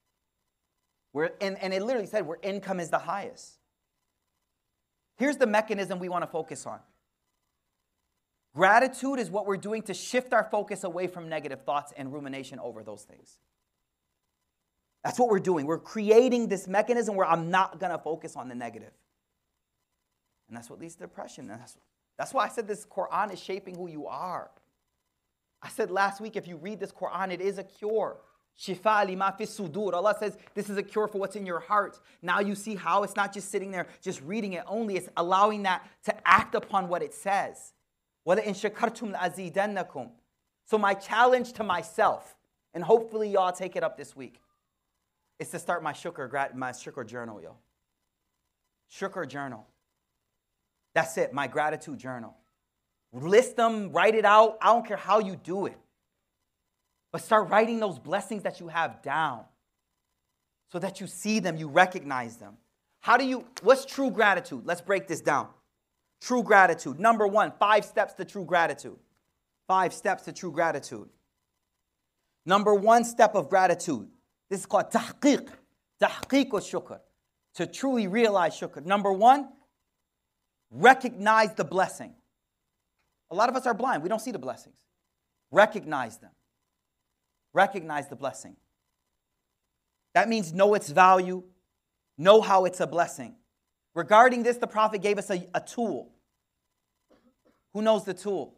And it literally said where income is the highest. Here's the mechanism we want to focus on. Gratitude is what we're doing to shift our focus away from negative thoughts and rumination over those things. That's what we're doing. We're creating this mechanism where I'm not going to focus on the negative. And that's what leads to depression. And that's why I said this Quran is shaping who you are. I said last week, if you read this Quran, it is a cure. Shifa lima fi sudur. Allah says this is a cure for what's in your heart. Now you see how it's not just sitting there, just reading it only. It's allowing that to act upon what it says. وَلَئِن شَكَرْتُمْ لَأَزِيدَنَّكُمْ. So my challenge to myself, and hopefully y'all take it up this week, is to start my shukr journal, yo. Shukr journal. That's it, my gratitude journal. List them, write it out. I don't care how you do it. But start writing those blessings that you have down so that you see them, you recognize them. What's true gratitude? Let's break this down. True gratitude. Number 1, 5 steps to true gratitude. 5 steps to true gratitude. Number 1 step of gratitude. This is called tahqiq. Tahqiq wa shukr. To truly realize shukr. Number 1, recognize the blessing. A lot of us are blind. We don't see the blessings. Recognize them. Recognize the blessing. That means know its value. Know how it's a blessing. Regarding this, the Prophet gave us a tool. Who knows the tool?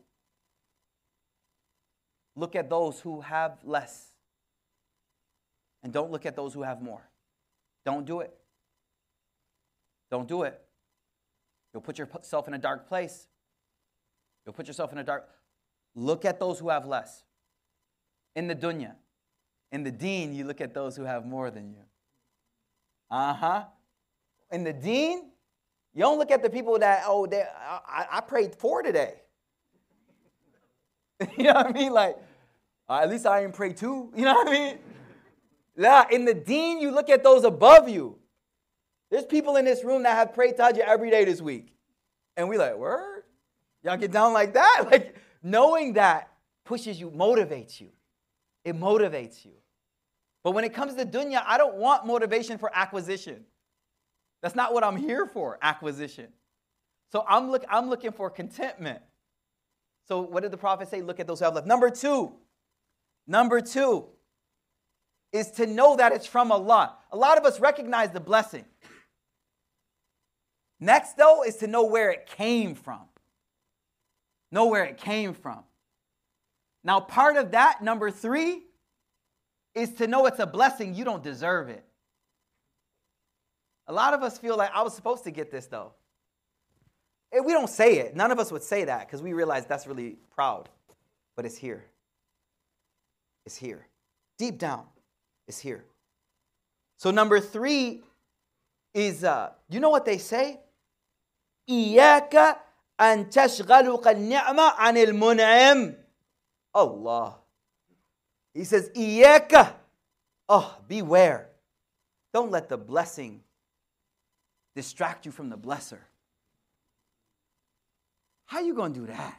Look at those who have less. And don't look at those who have more. Don't do it. Don't do it. You'll put yourself in a dark place. You'll put yourself in a dark... Look at those who have less. In the dunya. In the deen, you look at those who have more than you. In the deen, you don't look at the people that, I prayed 4 today. You know what I mean? Like, at least I didn't pray 2. You know what I mean? Yeah, in the deen, you look at those above you. There's people in this room that have prayed tahajjud every day this week. And we like, word? Y'all get down like that? Like, knowing that pushes you, motivates you. It motivates you. But when it comes to dunya, I don't want motivation for acquisition. That's not what I'm here for, acquisition. So I'm looking for contentment. So what did the Prophet say? Look at those who have left. Number two is to know that it's from Allah. A lot of us recognize the blessing. Next, though, is to know where it came from. Know where it came from. Now, part of that, number 3, is to know it's a blessing. You don't deserve it. A lot of us feel like I was supposed to get this, though. And we don't say it. None of us would say that because we realize that's really proud. But it's here. It's here. Deep down, it's here. So number 3 is, you know what they say? إِيَّاكَ أَن تَشْغَلُقَ النِّعْمَةَ عَنِ الْمُنْعِمِ. Allah. He says, إِيَّاكَ. Oh, beware. Don't let the blessing distract you from the blesser. How you going to do that?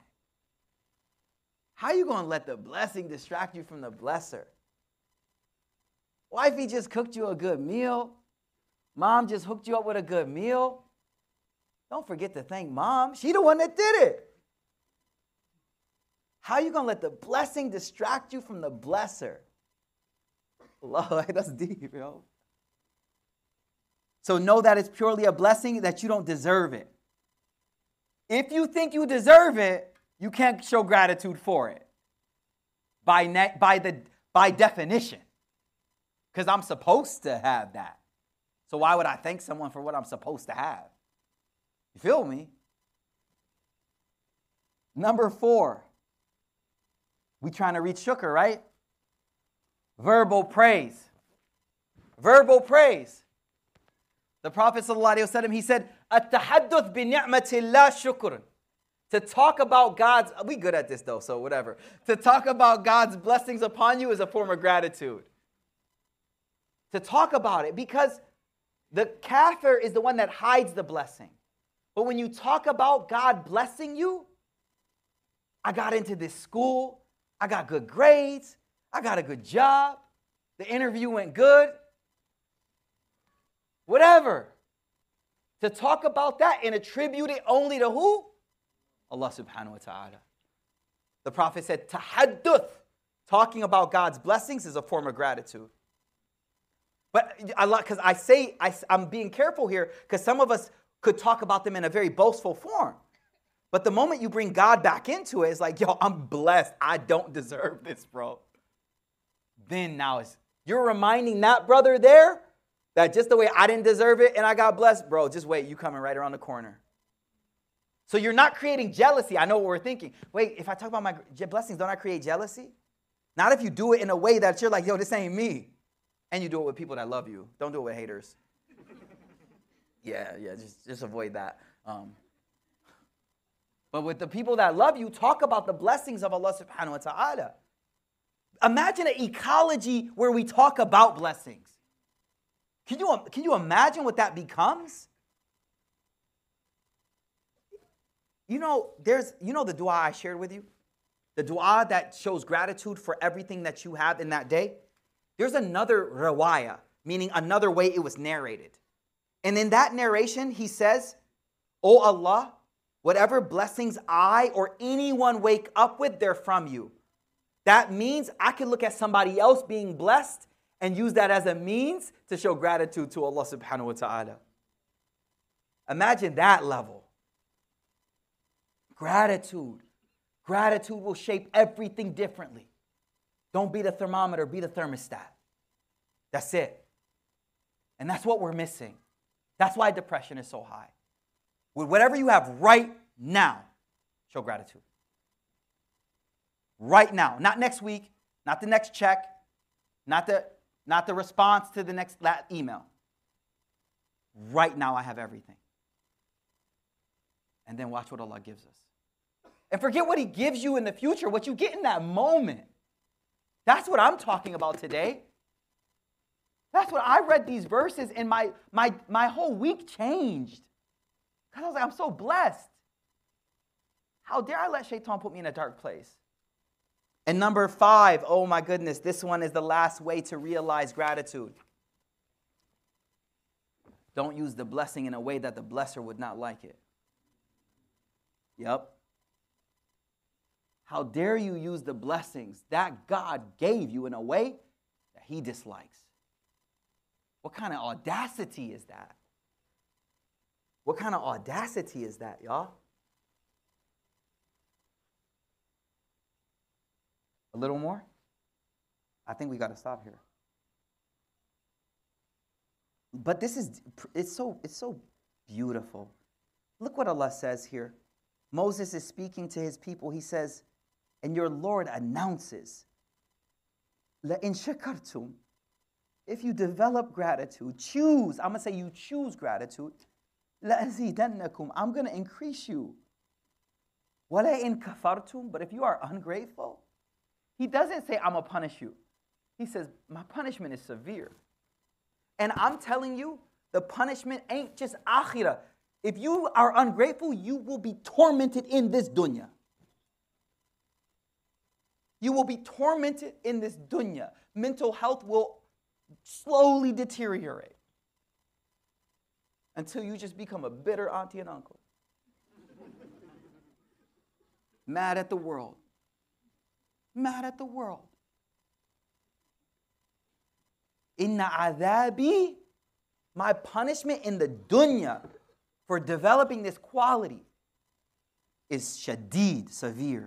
How you going to let the blessing distract you from the blesser? Wifey just cooked you a good meal. Mom just hooked you up with a good meal. Don't forget to thank mom. She the one that did it. How are you going to let the blessing distract you from the blesser? Allah, that's deep, yo. So know that it's purely a blessing, that you don't deserve it. If you think you deserve it, you can't show gratitude for it. By definition. Because I'm supposed to have that. So why would I thank someone for what I'm supposed to have? You feel me? Number 4. We trying to reach shukr, right? Verbal praise. Verbal praise. The Prophet ﷺ, he said, "At-tahadduth bi ni'matillah shukrun." To talk about God's, we good at this though, so whatever. To talk about God's blessings upon you is a form of gratitude. To talk about it, because the kafir is the one that hides the blessing. But when you talk about God blessing you, I got into this school, I got good grades, I got a good job, the interview went good, whatever. To talk about that and attribute it only to who? Allah subhanahu wa ta'ala. The Prophet said, tahadduth, talking about God's blessings is a form of gratitude. But because I'm being careful here, because some of us could talk about them in a very boastful form. But the moment you bring God back into it, it's like, yo, I'm blessed. I don't deserve this, bro. Then now you're reminding that brother there that just the way I didn't deserve it and I got blessed, bro, just wait, you coming right around the corner. So you're not creating jealousy. I know what we're thinking. Wait, if I talk about my blessings, don't I create jealousy? Not if you do it in a way that you're like, yo, this ain't me. And you do it with people that love you. Don't do it with haters. Yeah, just avoid that. But with the people that love you, talk about the blessings of Allah subhanahu wa ta'ala. Imagine an ecology where we talk about blessings. Can you imagine what that becomes? You know the dua I shared with you? The dua that shows gratitude for everything that you have in that day? There's another riwayah, meaning another way it was narrated. And in that narration, he says, "O Allah, whatever blessings I or anyone wake up with, they're from you." That means I can look at somebody else being blessed and use that as a means to show gratitude to Allah subhanahu wa ta'ala. Imagine that level. Gratitude. Gratitude will shape everything differently. Don't be the thermometer, be the thermostat. That's it. And that's what we're missing. That's why depression is so high. With whatever you have right now, show gratitude. Right now. Not next week, not the next check, not the response to the next email. Right now I have everything. And then watch what Allah gives us. And forget what He gives you in the future, what you get in that moment. That's what I'm talking about today. That's what I read these verses and my whole week changed. Because I was like, I'm so blessed. How dare I let Shaitan put me in a dark place? And number 5, oh my goodness, this one is the last way to realize gratitude. Don't use the blessing in a way that the blesser would not like it. Yep. How dare you use the blessings that God gave you in a way that He dislikes? What kind of audacity is that? What kind of audacity is that, y'all? A little more? I think we got to stop here. But it's so beautiful. Look what Allah says here. Moses is speaking to his people. He says, and your Lord announces, لَإِن شَكَرْتُمْ, if you develop gratitude, choose, I'm going to say you choose gratitude, لَأَزِيدَنَّكُمْ, I'm going to increase you. وَلَإِن كَفَرْتُمْ, but if you are ungrateful, He doesn't say, I'm going to punish you. He says, my punishment is severe. And I'm telling you, the punishment ain't just akhirah. If you are ungrateful, you will be tormented in this dunya. You will be tormented in this dunya. Mental health will slowly deteriorate until you just become a bitter auntie and uncle. Mad at the world. Mad at the world. Inna adhabi, my punishment in the dunya for developing this quality is shadid, severe.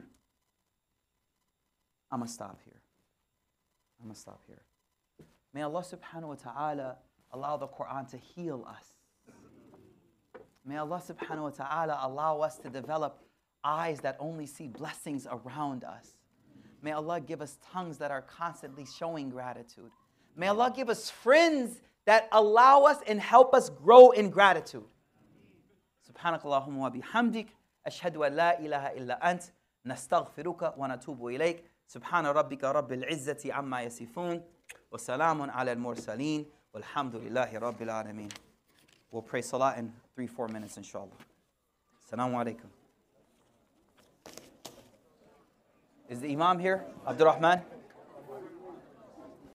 I'm going to stop here. May Allah subhanahu wa ta'ala allow the Quran to heal us. May Allah subhanahu wa ta'ala allow us to develop eyes that only see blessings around us. May Allah give us tongues that are constantly showing gratitude. May Allah give us friends that allow us and help us grow in gratitude. Subhanakallahumma wa bihamdik. Ashhadu an la ilaha illa ant. Nastaghfiruka wa natubu ilayk. Subhana rabbika rabbil izzati amma yasifun. Wa salamun ala al-mursaleen. Walhamdulillahi rabbil alameen. We'll pray salah in 3-4 minutes, inshallah. Assalamu alaikum. Is the Imam here? Abdul Rahman?